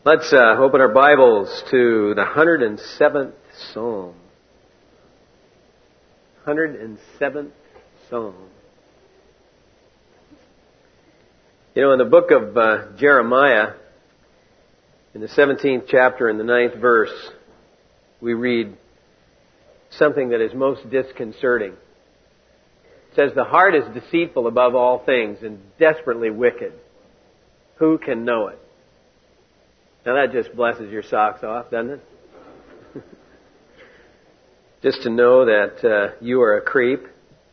Let's open our Bibles to the 107th Psalm. 107th Psalm. You know, in the book of Jeremiah, in the 17th chapter and the 9th verse, we read something that is most disconcerting. It says, "The heart is deceitful above all things and desperately wicked. Who can know it?" Now that just blesses your socks off, doesn't it? Just to know that you are a creep.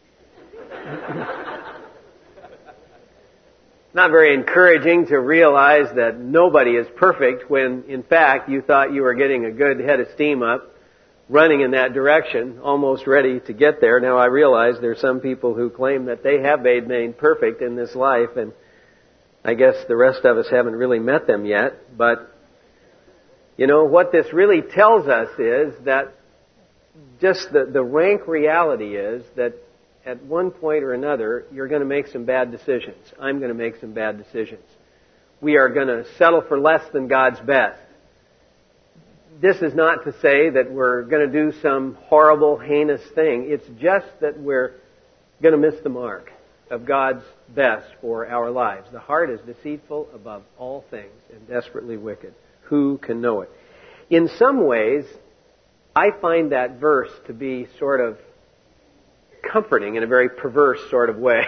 Not very encouraging to realize that nobody is perfect when, in fact, you thought you were getting a good head of steam up, running in that direction, almost ready to get there. Now I realize there are some people who claim that they have been made perfect in this life, and I guess the rest of us haven't really met them yet, but you know, what this really tells us is that just the rank reality is that at one point or another, you're going to make some bad decisions. I'm going to make some bad decisions. We are going to settle for less than God's best. This is not to say that we're going to do some horrible, heinous thing. It's just that we're going to miss the mark of God's best for our lives. The heart is deceitful above all things and desperately wicked. Who can know it? In some ways, I find that verse to be sort of comforting in a very perverse sort of way.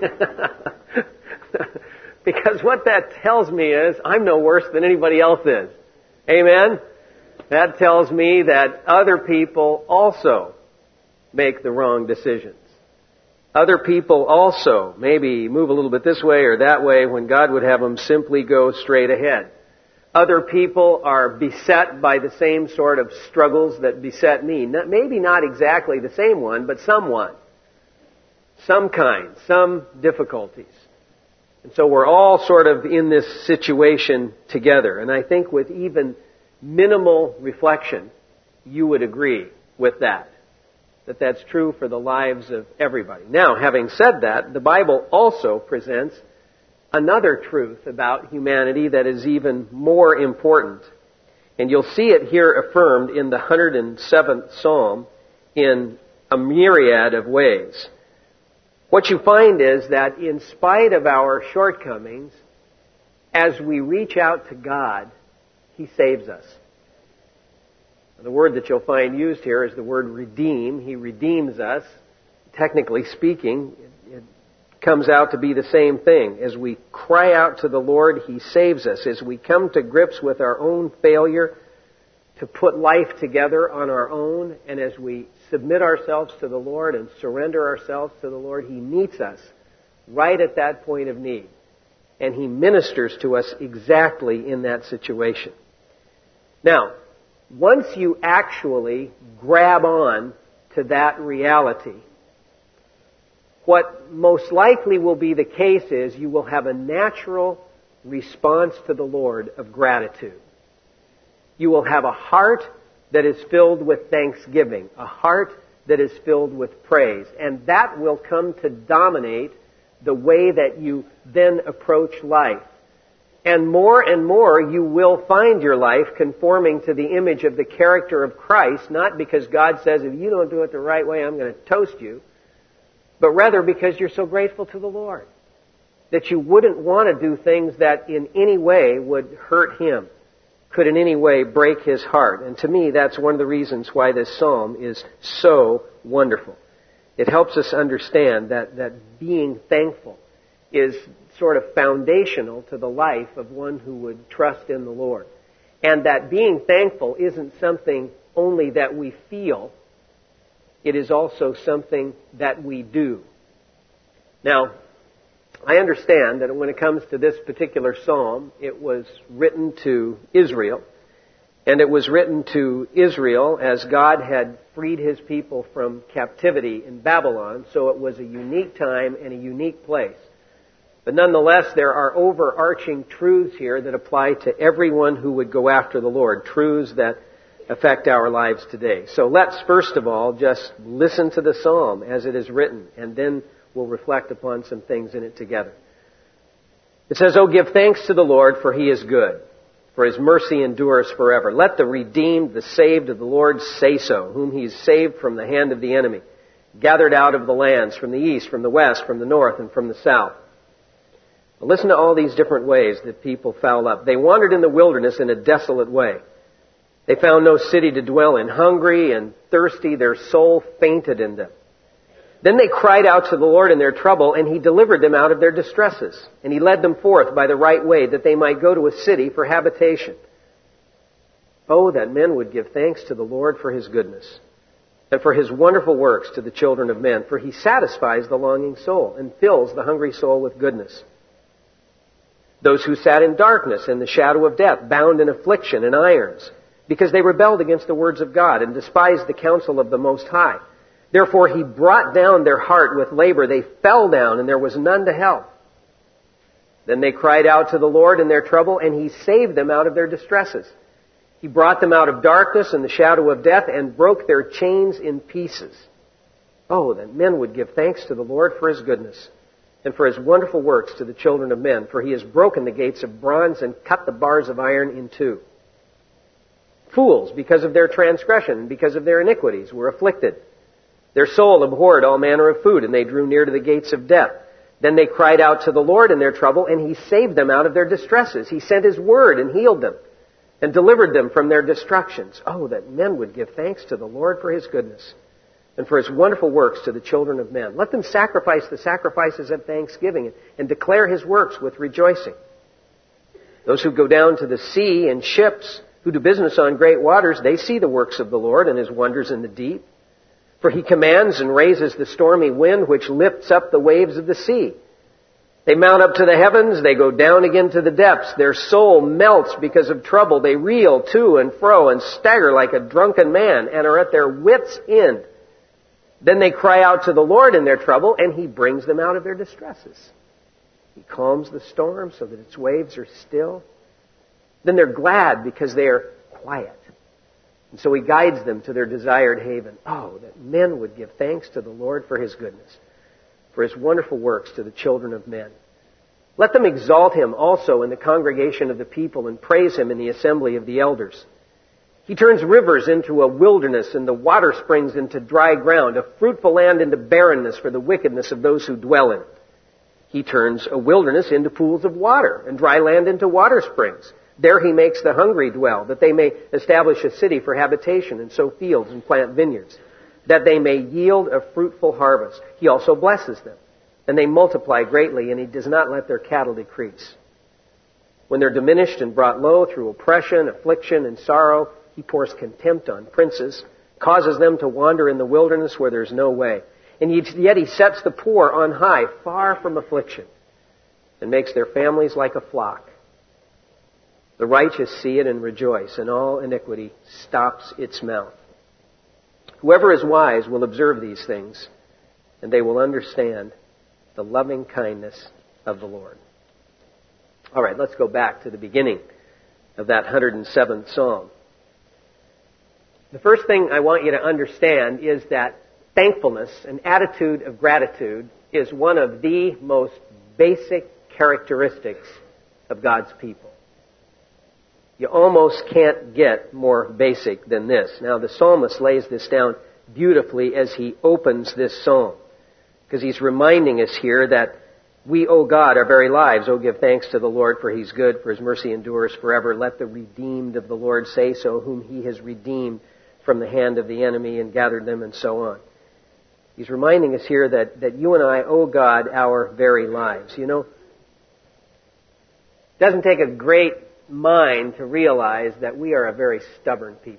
Because what that tells me is I'm no worse than anybody else is. Amen? That tells me that other people also make the wrong decisions. Other people also maybe move a little bit this way or that way when God would have them simply go straight ahead. Other people are beset by the same sort of struggles that beset me. Maybe not exactly the same one, but someone. Some kind, some difficulties. And so we're all sort of in this situation together. And I think with even minimal reflection, you would agree with that that's true for the lives of everybody. Now, having said that, the Bible also presents another truth about humanity that is even more important. And you'll see it here affirmed in the 107th Psalm in a myriad of ways. What you find is that in spite of our shortcomings, as we reach out to God, He saves us. The word that you'll find used here is the word redeem. He redeems us. Technically speaking, it comes out to be the same thing. As we cry out to the Lord, He saves us. As we come to grips with our own failure to put life together on our own, and as we submit ourselves to the Lord and surrender ourselves to the Lord, He meets us right at that point of need. And He ministers to us exactly in that situation. Now, once you actually grab on to that reality, what most likely will be the case is you will have a natural response to the Lord of gratitude. You will have a heart that is filled with thanksgiving, a heart that is filled with praise, and that will come to dominate the way that you then approach life. And more you will find your life conforming to the image of the character of Christ, not because God says, if you don't do it the right way, I'm going to toast you, but rather because you're so grateful to the Lord that you wouldn't want to do things that in any way would hurt Him, could in any way break His heart. And to me, that's one of the reasons why this psalm is so wonderful. It helps us understand that being thankful is sort of foundational to the life of one who would trust in the Lord. And that being thankful isn't something only that we feel. It is also something that we do. Now, I understand that when it comes to this particular psalm, it was written to Israel. And it was written to Israel as God had freed His people from captivity in Babylon. So it was a unique time and a unique place. But nonetheless, there are overarching truths here that apply to everyone who would go after the Lord. Truths that affect our lives today. So let's first of all just listen to the psalm as it is written, and then we'll reflect upon some things in it together. It says, "Oh, give thanks to the Lord, for He is good, for His mercy endures forever. Let the redeemed, the saved of the Lord say so, whom He's saved from the hand of the enemy, gathered out of the lands, from the east, from the west, from the north, and from the south. Now listen to all these different ways that people foul up. They wandered in the wilderness in a desolate way. They found no city to dwell in. Hungry and thirsty, their soul fainted in them. Then they cried out to the Lord in their trouble, and He delivered them out of their distresses. And He led them forth by the right way, that they might go to a city for habitation. Oh, that men would give thanks to the Lord for His goodness, and for His wonderful works to the children of men. For He satisfies the longing soul, and fills the hungry soul with goodness. Those who sat in darkness and the shadow of death, bound in affliction and irons, because they rebelled against the words of God, and despised the counsel of the Most High. Therefore He brought down their heart with labor. They fell down, and there was none to help. Then they cried out to the Lord in their trouble, and He saved them out of their distresses. He brought them out of darkness and the shadow of death, and broke their chains in pieces. Oh, that men would give thanks to the Lord for His goodness, and for His wonderful works to the children of men. For He has broken the gates of bronze, and cut the bars of iron in two. Fools, because of their transgression, and because of their iniquities, were afflicted. Their soul abhorred all manner of food, and they drew near to the gates of death. Then they cried out to the Lord in their trouble, and He saved them out of their distresses. He sent His word and healed them, and delivered them from their destructions. Oh, that men would give thanks to the Lord for His goodness, and for His wonderful works to the children of men. Let them sacrifice the sacrifices of thanksgiving, and declare His works with rejoicing. Those who go down to the sea in ships, who do business on great waters, they see the works of the Lord and His wonders in the deep. For He commands and raises the stormy wind, which lifts up the waves of the sea. They mount up to the heavens, they go down again to the depths. Their soul melts because of trouble. They reel to and fro and stagger like a drunken man, and are at their wits' end. Then they cry out to the Lord in their trouble, and He brings them out of their distresses. He calms the storm so that its waves are still. Then they're glad because they are quiet. And so He guides them to their desired haven. Oh, that men would give thanks to the Lord for His goodness, for His wonderful works to the children of men. Let them exalt Him also in the congregation of the people, and praise Him in the assembly of the elders. He turns rivers into a wilderness, and the water springs into dry ground, a fruitful land into barrenness for the wickedness of those who dwell in it. He turns a wilderness into pools of water, and dry land into water springs. There He makes the hungry dwell, that they may establish a city for habitation, and sow fields and plant vineyards, that they may yield a fruitful harvest. He also blesses them, and they multiply greatly, and He does not let their cattle decrease. When they're diminished and brought low through oppression, affliction, and sorrow, He pours contempt on princes, causes them to wander in the wilderness where there's no way. And yet He sets the poor on high, far from affliction, and makes their families like a flock. The righteous see it and rejoice, and all iniquity stops its mouth. Whoever is wise will observe these things, and they will understand the loving kindness of the Lord. All right, let's go back to the beginning of that 107th Psalm. The first thing I want you to understand is that thankfulness, an attitude of gratitude, is one of the most basic characteristics of God's people. You almost can't get more basic than this. Now, the psalmist lays this down beautifully as he opens this psalm, because he's reminding us here that we owe God our very lives. Oh, give thanks to the Lord, for He's good, for His mercy endures forever. Let the redeemed of the Lord say so, whom He has redeemed from the hand of the enemy and gathered them, and so on. He's reminding us here that you and I owe God our very lives. You know, it doesn't take a great mind to realize that we are a very stubborn people.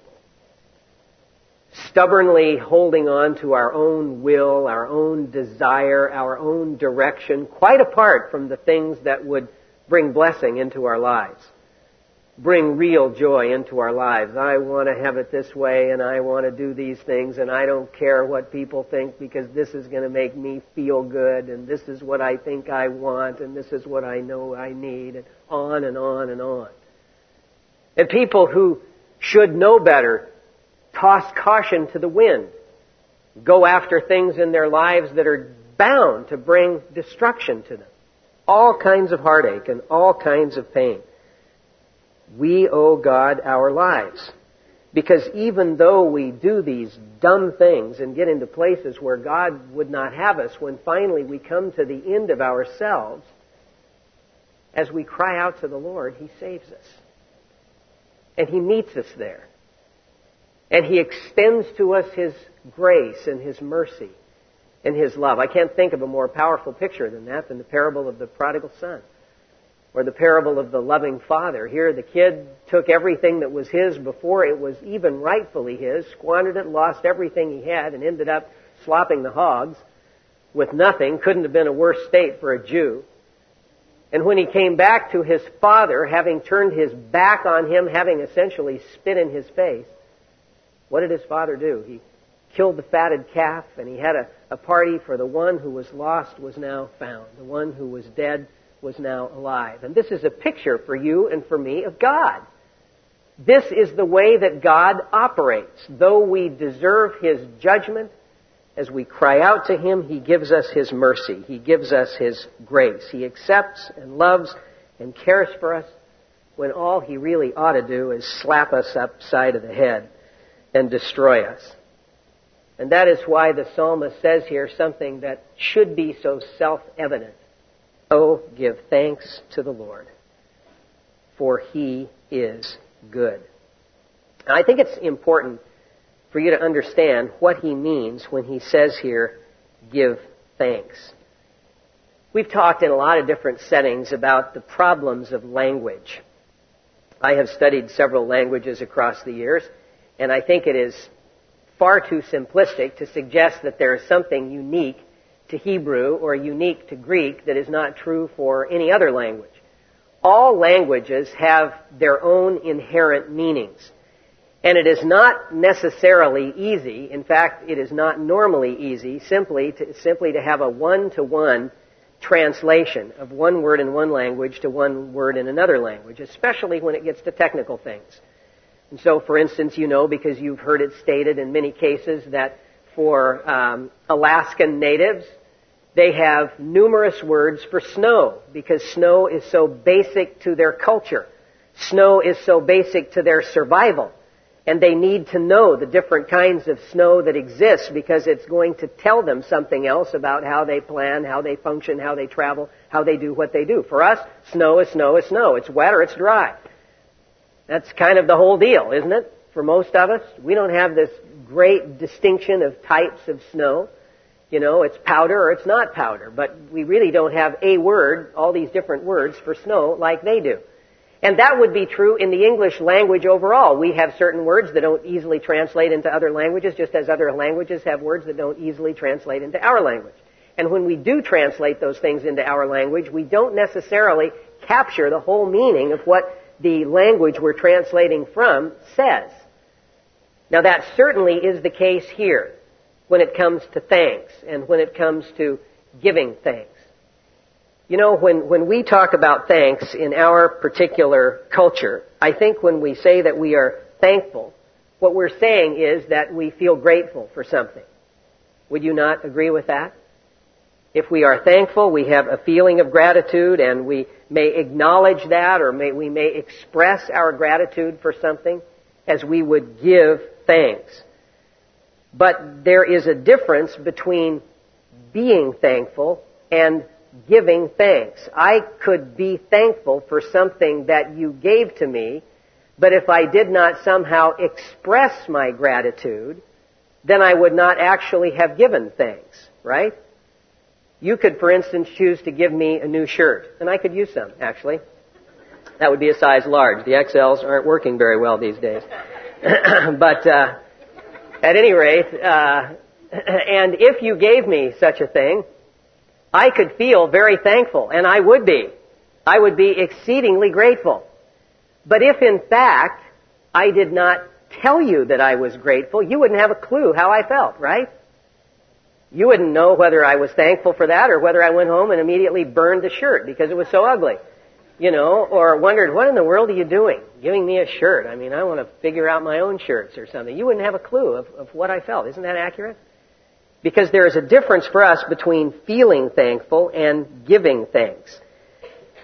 Stubbornly holding on to our own will, our own desire, our own direction, quite apart from the things that would bring blessing into our lives, bring real joy into our lives. I want to have it this way, and I want to do these things, and I don't care what people think, because this is going to make me feel good, and this is what I think I want, and this is what I know I need, and on and on and on. And people who should know better toss caution to the wind, go after things in their lives that are bound to bring destruction to them. All kinds of heartache and all kinds of pain. We owe God our lives. Because even though we do these dumb things and get into places where God would not have us, when finally we come to the end of ourselves, as we cry out to the Lord, He saves us. And He meets us there. And He extends to us His grace and His mercy and His love. I can't think of a more powerful picture than that, than the parable of the prodigal son. Or the parable of the loving father. Here the kid took everything that was his before it was even rightfully his, squandered it, lost everything he had, and ended up slopping the hogs with nothing. Couldn't have been a worse state for a Jew. And when he came back to his father, having turned his back on him, having essentially spit in his face, what did his father do? He killed the fatted calf, and he had a party for the one who was lost was now found. The one who was dead was now alive. And this is a picture for you and for me of God. This is the way that God operates. Though we deserve His judgment, as we cry out to Him, He gives us His mercy. He gives us His grace. He accepts and loves and cares for us when all He really ought to do is slap us upside of the head and destroy us. And that is why the psalmist says here something that should be so self-evident. Oh, give thanks to the Lord, for He is good. And I think it's important for you to understand what he means when he says here, give thanks. We've talked in a lot of different settings about the problems of language. I have studied several languages across the years, and I think it is far too simplistic to suggest that there is something unique to Hebrew or unique to Greek that is not true for any other language. All languages have their own inherent meanings. And it is not necessarily easy, in fact, it is not normally easy, simply to have a one-to-one translation of one word in one language to one word in another language, especially when it gets to technical things. And so, for instance, you know, because you've heard it stated in many cases that for Alaskan natives, they have numerous words for snow because snow is so basic to their culture. Snow is so basic to their survival. And they need to know the different kinds of snow that exist because it's going to tell them something else about how they plan, how they function, how they travel, how they do what they do. For us, snow is snow is snow. It's wet or it's dry. That's kind of the whole deal, isn't it? For most of us, we don't have this great distinction of types of snow. You know, it's powder or it's not powder. But we really don't have a word, all these different words for snow like they do. And that would be true in the English language overall. We have certain words that don't easily translate into other languages, just as other languages have words that don't easily translate into our language. And when we do translate those things into our language, we don't necessarily capture the whole meaning of what the language we're translating from says. Now that certainly is the case here when it comes to thanks and when it comes to giving thanks. You know, when we talk about thanks in our particular culture, I think when we say that we are thankful, what we're saying is that we feel grateful for something. Would you not agree with that? If we are thankful, we have a feeling of gratitude and we may acknowledge that or we may express our gratitude for something as we would give thanks. But there is a difference between being thankful and giving thanks. I could be thankful for something that you gave to me, but if I did not somehow express my gratitude, then I would not actually have given thanks, right? You could, for instance, choose to give me a new shirt, and I could use some, actually. That would be a size large. The XLs aren't working very well these days. But at any rate, and if you gave me such a thing, I could feel very thankful, and I would be. I would be exceedingly grateful. But if in fact I did not tell you that I was grateful, you wouldn't have a clue how I felt, right? You wouldn't know whether I was thankful for that or whether I went home and immediately burned the shirt because it was so ugly. You know, or wondered, what in the world are you doing? Giving me a shirt. I mean, I want to figure out my own shirts or something. You wouldn't have a clue of what I felt. Isn't that accurate? Because there is a difference for us between feeling thankful and giving thanks.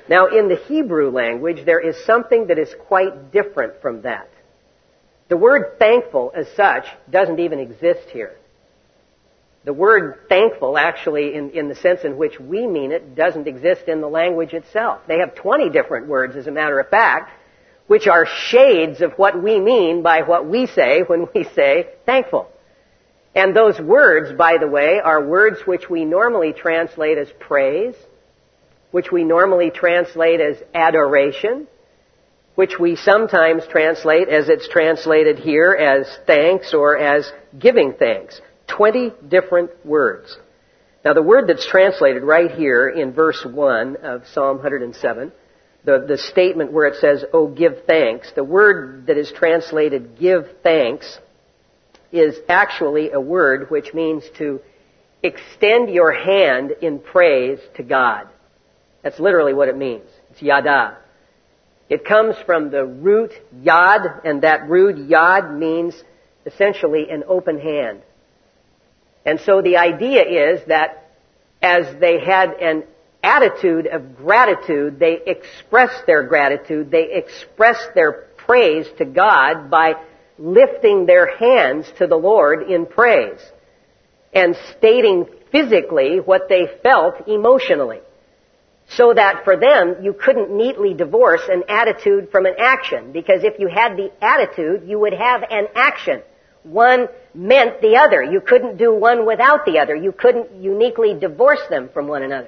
Now, in the Hebrew language, there is something that is quite different from that. The word thankful as such doesn't even exist here. The word thankful, actually, in the sense in which we mean it, doesn't exist in the language itself. They have 20 different words, as a matter of fact, which are shades of what we mean by what we say when we say thankful. And those words, by the way, are words which we normally translate as praise, which we normally translate as adoration, which we sometimes translate as it's translated here as thanks or as giving thanks. 20 different words. Now the word that's translated right here in verse 1 of Psalm 107, the statement where it says, "Oh, give thanks," the word that is translated give thanks is actually a word which means to extend your hand in praise to God. That's literally what it means. It's yada. It comes from the root yad, and that root yad means essentially an open hand. And so the idea is that as they had an attitude of gratitude, they expressed their gratitude, they expressed their praise to God by lifting their hands to the Lord in praise and stating physically what they felt emotionally. So that for them, you couldn't neatly divorce an attitude from an action, because if you had the attitude, you would have an action. One meant the other. You couldn't do one without the other. You couldn't uniquely divorce them from one another.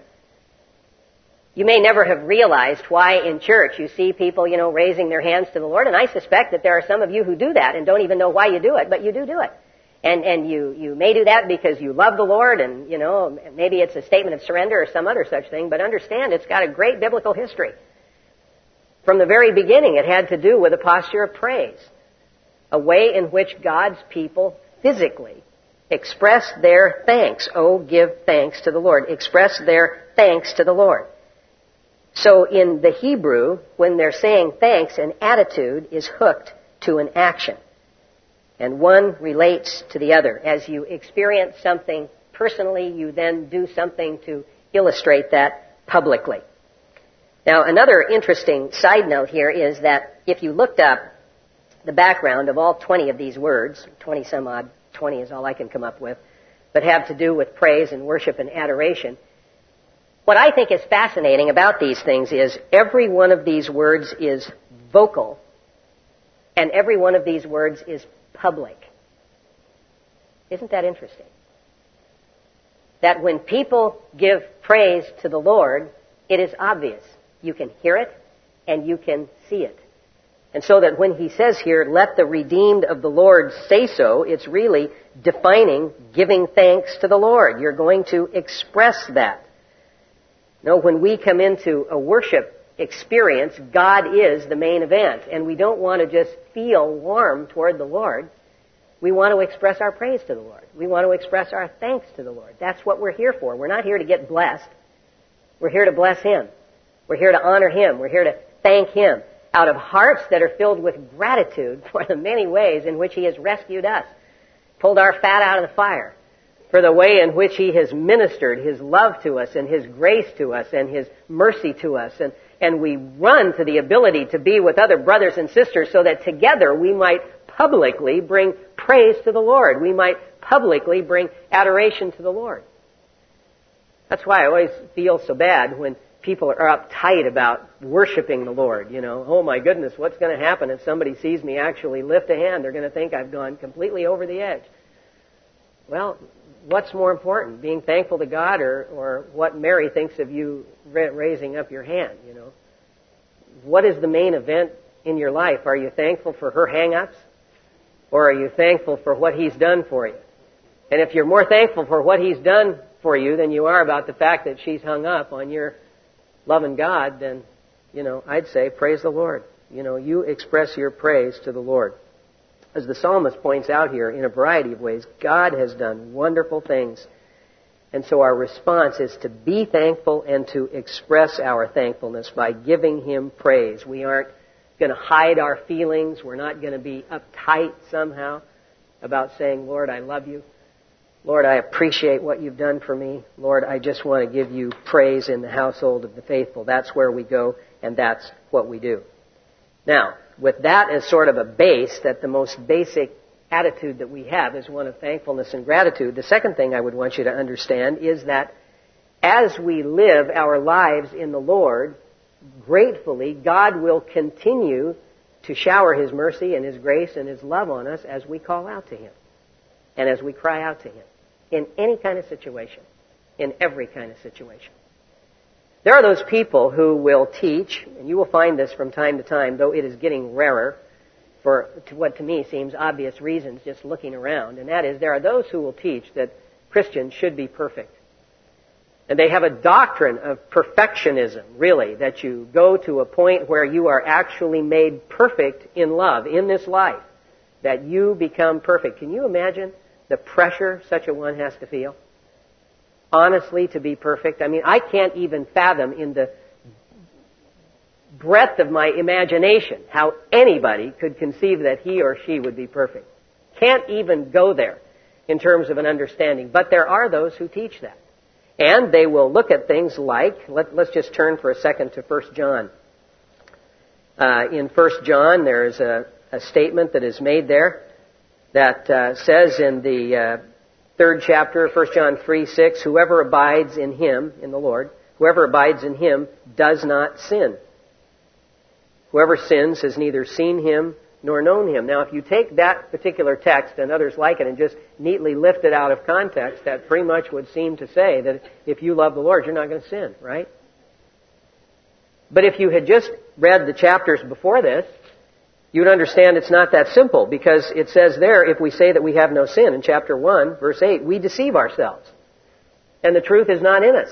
You may never have realized why in church you see people, raising their hands to the Lord, and I suspect that there are some of you who do that and don't even know why you do it, but you do it. And you may do that because you love the Lord and, maybe it's a statement of surrender or some other such thing, but understand it's got a great biblical history. From the very beginning, it had to do with a posture of praise, a way in which God's people physically express their thanks. Oh, give thanks to the Lord. Express their thanks to the Lord. So in the Hebrew, when they're saying thanks, an attitude is hooked to an action. And one relates to the other. As you experience something personally, you then do something to illustrate that publicly. Now, another interesting side note here is that if you looked up the background of all 20 of these words, 20 some odd, 20 is all I can come up with, but have to do with praise and worship and adoration, what I think is fascinating about these things is every one of these words is vocal, and every one of these words is public. Isn't that interesting? That when people give praise to the Lord, it is obvious. You can hear it and you can see it. And so that when he says here, let the redeemed of the Lord say so, it's really defining giving thanks to the Lord. You're going to express that. No, when we come into a worship experience, God is the main event. And we don't want to just feel warm toward the Lord. We want to express our praise to the Lord. We want to express our thanks to the Lord. That's what we're here for. We're not here to get blessed. We're here to bless Him. We're here to honor Him. We're here to thank Him out of hearts that are filled with gratitude for the many ways in which He has rescued us, pulled our fat out of the fire, for the way in which He has ministered His love to us and His grace to us and His mercy to us. And we run to the ability to be with other brothers and sisters so that together we might publicly bring praise to the Lord. We might publicly bring adoration to the Lord. That's why I always feel so bad when people are uptight about worshiping the Lord. Oh my goodness, what's going to happen if somebody sees me actually lift a hand? They're going to think I've gone completely over the edge. Well, what's more important, being thankful to God or what Mary thinks of you raising up your hand, What is the main event in your life? Are you thankful for her hang-ups? Or are you thankful for what He's done for you? And if you're more thankful for what He's done for you than you are about the fact that she's hung up on your loving God, then, I'd say praise the Lord. You express your praise to the Lord. As the psalmist points out here, in a variety of ways, God has done wonderful things. And so our response is to be thankful and to express our thankfulness by giving Him praise. We aren't going to hide our feelings. We're not going to be uptight somehow about saying, Lord, I love you. Lord, I appreciate what you've done for me. Lord, I just want to give you praise in the household of the faithful. That's where we go, and that's what we do. Now, with that as sort of a base, that the most basic attitude that we have is one of thankfulness and gratitude, the second thing I would want you to understand is that as we live our lives in the Lord, gratefully, God will continue to shower His mercy and His grace and His love on us as we call out to Him and as we cry out to Him in any kind of situation, in every kind of situation. There are those people who will teach, and you will find this from time to time, though it is getting rarer for what to me seems obvious reasons just looking around, and that is there are those who will teach that Christians should be perfect. And they have a doctrine of perfectionism, really, that you go to a point where you are actually made perfect in love, in this life, that you become perfect. Can you imagine the pressure such a one has to feel? Honestly, to be perfect. I mean, I can't even fathom in the breadth of my imagination how anybody could conceive that he or she would be perfect. Can't even go there in terms of an understanding. But there are those who teach that. And they will look at things like, let's just turn for a second to 1 John. In 1 John, there's a statement that is made there that says in the third chapter, 1 John 3:6, whoever abides in Him, in the Lord, whoever abides in Him does not sin. Whoever sins has neither seen Him nor known Him. Now, if you take that particular text and others like it and just neatly lift it out of context, that pretty much would seem to say that if you love the Lord, you're not going to sin, right? But if you had just read the chapters before this, you would understand it's not that simple, because it says there, if we say that we have no sin, in chapter 1, verse 8, we deceive ourselves, and the truth is not in us.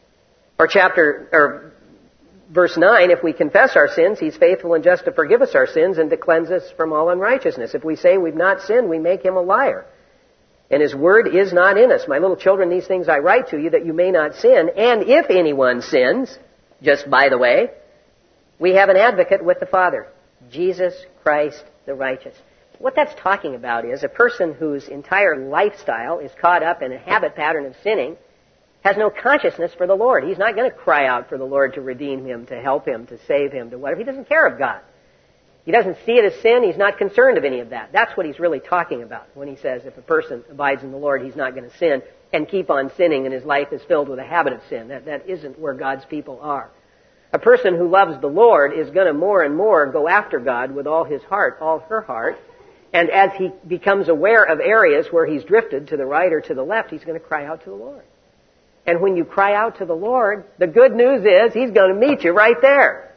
Or verse 9, if we confess our sins, He's faithful and just to forgive us our sins and to cleanse us from all unrighteousness. If we say we've not sinned, we make Him a liar, and His word is not in us. My little children, these things I write to you that you may not sin. And if anyone sins, just by the way, we have an advocate with the Father, Jesus Christ the righteous. What that's talking about is a person whose entire lifestyle is caught up in a habit pattern of sinning has no consciousness for the Lord. He's not going to cry out for the Lord to redeem him, to help him, to save him, to whatever. He doesn't care of God. He doesn't see it as sin. He's not concerned of any of that. That's what he's really talking about when he says if a person abides in the Lord, he's not going to sin and keep on sinning and his life is filled with a habit of sin. That isn't where God's people are. A person who loves the Lord is going to more and more go after God with all his heart, all her heart. And as he becomes aware of areas where he's drifted to the right or to the left, he's going to cry out to the Lord. And when you cry out to the Lord, the good news is He's going to meet you right there.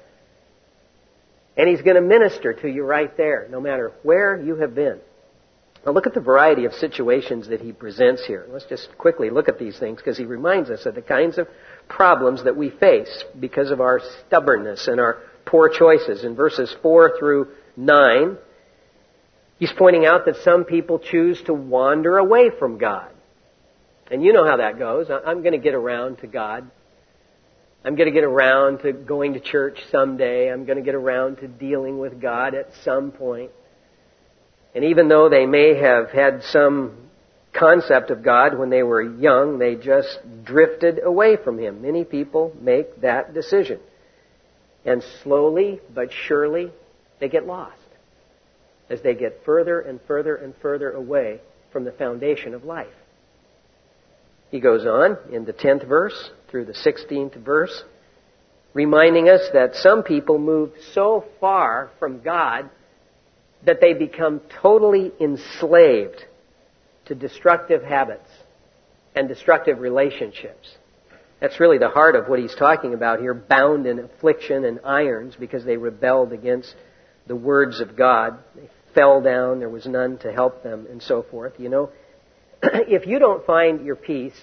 And He's going to minister to you right there, no matter where you have been. Now look at the variety of situations that He presents here. Let's just quickly look at these things, because He reminds us of the kinds of problems that we face because of our stubbornness and our poor choices. In verses 4 through 9, He's pointing out that some people choose to wander away from God. And you know how that goes. I'm going to get around to God. I'm going to get around to going to church someday. I'm going to get around to dealing with God at some point. And even though they may have had some concept of God when they were young, they just drifted away from Him. Many people make that decision. And slowly but surely, they get lost as they get further and further and further away from the foundation of life. He goes on in the 10th verse through the 16th verse, reminding us that some people move so far from God that they become totally enslaved to destructive habits and destructive relationships. That's really the heart of what he's talking about here, bound in affliction and irons because they rebelled against the words of God. They fell down, there was none to help them, and so forth. You know, if you don't find your peace,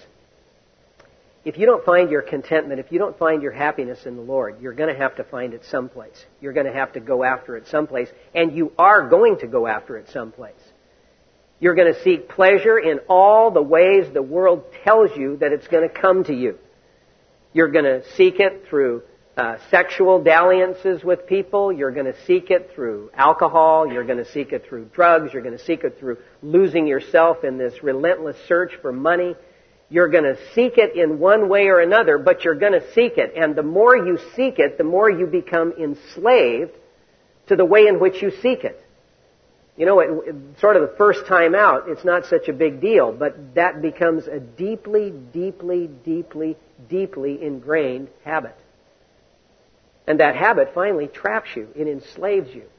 if you don't find your contentment, if you don't find your happiness in the Lord, you're going to have to find it someplace. You're going to have to go after it someplace, and you are going to go after it someplace. You're going to seek pleasure in all the ways the world tells you that it's going to come to you. You're going to seek it through sexual dalliances with people. You're going to seek it through alcohol. You're going to seek it through drugs. You're going to seek it through losing yourself in this relentless search for money. You're going to seek it in one way or another, but you're going to seek it. And the more you seek it, the more you become enslaved to the way in which you seek it. You know, sort of the first time out, it's not such a big deal, but that becomes a deeply, deeply, deeply, deeply ingrained habit. And that habit finally traps you. It enslaves you.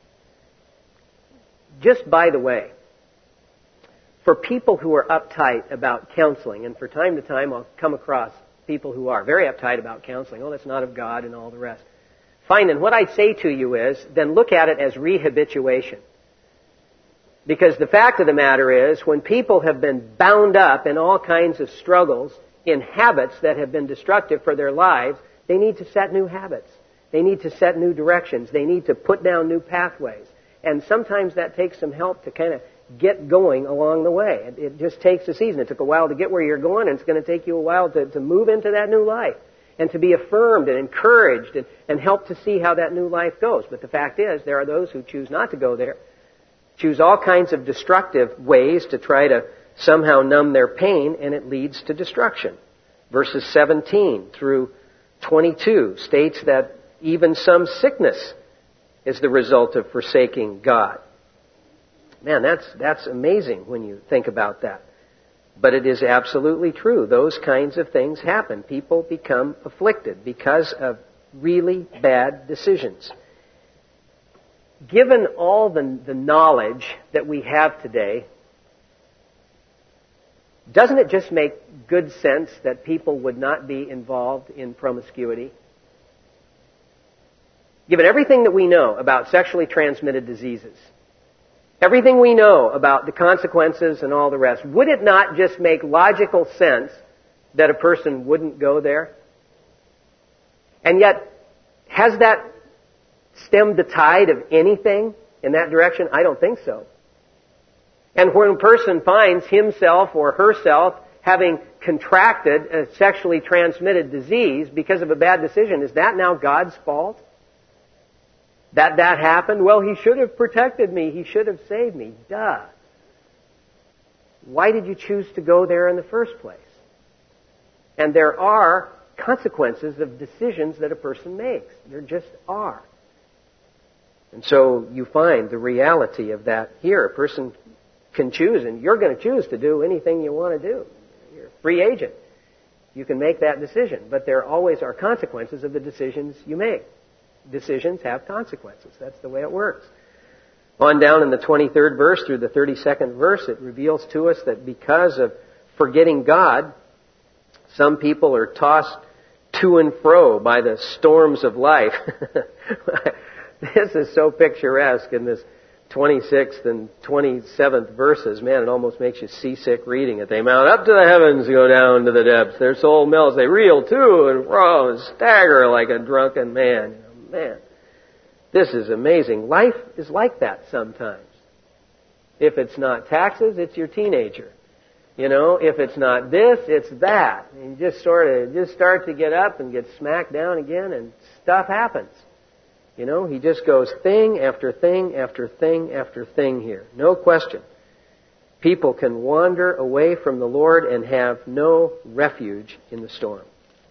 Just by the way, for people who are uptight about counseling, and for time to time I'll come across people who are very uptight about counseling, oh, that's not of God and all the rest. Fine, and what I'd say to you is, then look at it as rehabituation. Because the fact of the matter is, when people have been bound up in all kinds of struggles, in habits that have been destructive for their lives, they need to set new habits. They need to set new directions. They need to put down new pathways. And sometimes that takes some help to kind of get going along the way. It just takes a season. It took a while to get where you're going, and it's going to take you a while to move into that new life and to be affirmed and encouraged and help to see how that new life goes. But the fact is, there are those who choose not to go there, choose all kinds of destructive ways to try to somehow numb their pain, and it leads to destruction. Verses 17 through 22 states that even some sickness is the result of forsaking God. Man, that's amazing when you think about that. But it is absolutely true. Those kinds of things happen. People become afflicted because of really bad decisions. Given all the knowledge that we have today, doesn't it just make good sense that people would not be involved in promiscuity? Given everything that we know about sexually transmitted diseases, everything we know about the consequences and all the rest, would it not just make logical sense that a person wouldn't go there? And yet, has that stemmed the tide of anything in that direction? I don't think so. And when a person finds himself or herself having contracted a sexually transmitted disease because of a bad decision, is that now God's fault? That happened? Well, He should have protected me. He should have saved me. Duh. Why did you choose to go there in the first place? And there are consequences of decisions that a person makes. There just are. And so you find the reality of that here. A person can choose, and you're going to choose to do anything you want to do. You're a free agent. You can make that decision. But there always are consequences of the decisions you make. Decisions have consequences. That's the way it works. On down in the 23rd verse through the 32nd verse, it reveals to us that because of forgetting God, some people are tossed to and fro by the storms of life. This is so picturesque in this 26th and 27th verses. Man, it almost makes you seasick reading it. They mount up to the heavens and go down to the depths. Their soul melts. They reel to and fro and stagger like a drunken man. Man, this is amazing. Life is like that sometimes. If it's not taxes, it's your teenager. You know, if it's not this, it's that. And you just start to get up and get smacked down again, and stuff happens. You know, he just goes thing after thing after thing after thing here. No question. People can wander away from the Lord and have no refuge in the storm.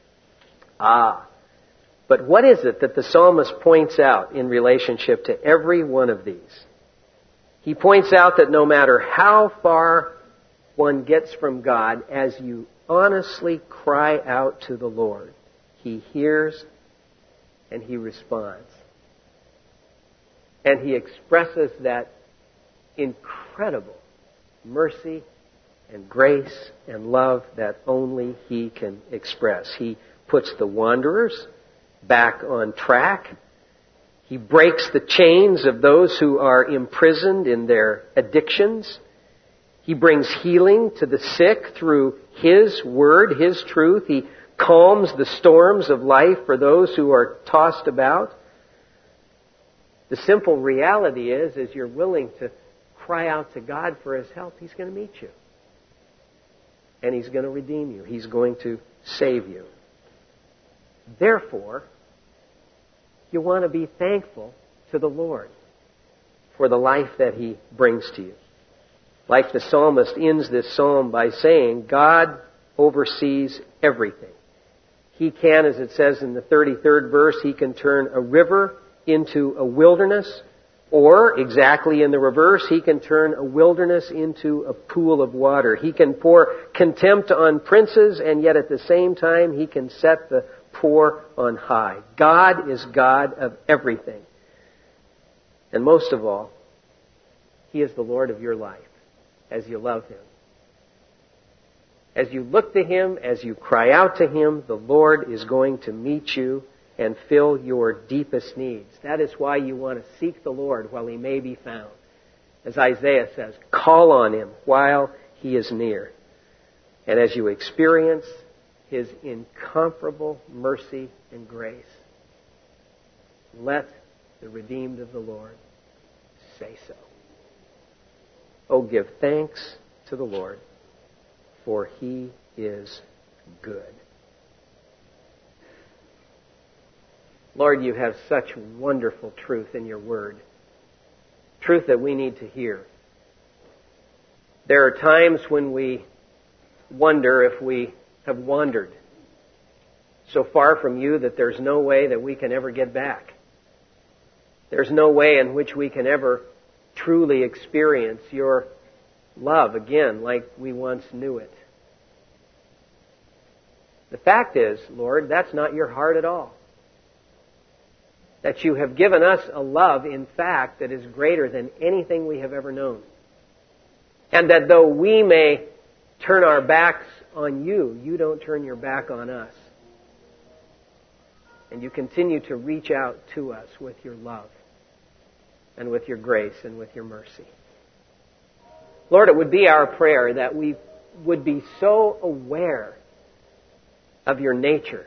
But what is it that the psalmist points out in relationship to every one of these? He points out that no matter how far one gets from God, as you honestly cry out to the Lord, He hears and He responds. And He expresses that incredible mercy and grace and love that only He can express. He puts the wanderers back on track. He breaks the chains of those who are imprisoned in their addictions. He brings healing to the sick through His Word, His truth. He calms the storms of life for those who are tossed about. The simple reality is, as you're willing to cry out to God for His help, He's going to meet you. And He's going to redeem you. He's going to save you. Therefore, You want to be thankful to the Lord for the life that He brings to you. Like the psalmist ends this psalm by saying, God oversees everything. He can, as it says in the 33rd verse, He can turn a river into a wilderness, or, exactly in the reverse, He can turn a wilderness into a pool of water. He can pour contempt on princes, and yet at the same time He can set the poor on high. God is God of everything. And most of all, He is the Lord of your life as you love Him. As you look to Him, as you cry out to Him, the Lord is going to meet you and fill your deepest needs. That is why you want to seek the Lord while He may be found. As Isaiah says, call on Him while He is near. And as you experience His incomparable mercy and grace, let the redeemed of the Lord say so. Oh, give thanks to the Lord, for He is good. Lord, you have such wonderful truth in your word. Truth that we need to hear. There are times when we wonder if we have wandered so far from you that there's no way that we can ever get back. There's no way in which we can ever truly experience your love again like we once knew it. The fact is, Lord, that's not your heart at all. That you have given us a love, in fact, that is greater than anything we have ever known. And that though we may turn our backs on you, you don't turn your back on us. And you continue to reach out to us with your love and with your grace and with your mercy. Lord, it would be our prayer that we would be so aware of your nature,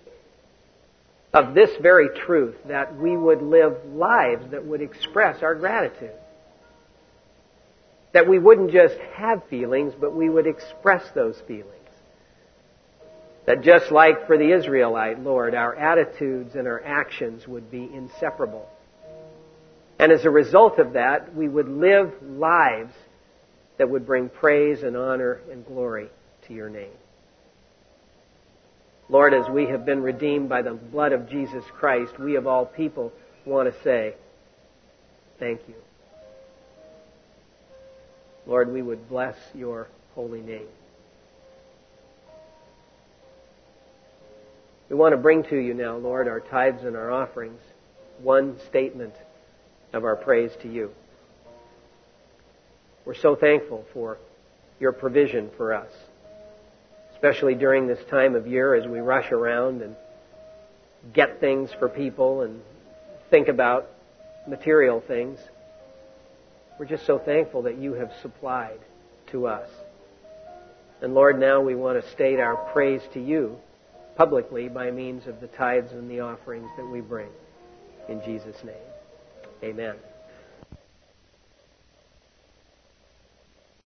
of this very truth, that we would live lives that would express our gratitude. That we wouldn't just have feelings, but we would express those feelings. That just like for the Israelite, Lord, our attitudes and our actions would be inseparable. And as a result of that, we would live lives that would bring praise and honor and glory to your name. Lord, as we have been redeemed by the blood of Jesus Christ, we of all people want to say, thank you. Lord, we would bless your holy name. We want to bring to you now, Lord, our tithes and our offerings, one statement of our praise to you. We're so thankful for your provision for us, especially during this time of year as we rush around and get things for people and think about material things. We're just so thankful that you have supplied to us. And Lord, now we want to state our praise to you publicly by means of the tithes and the offerings that we bring. In Jesus' name, amen.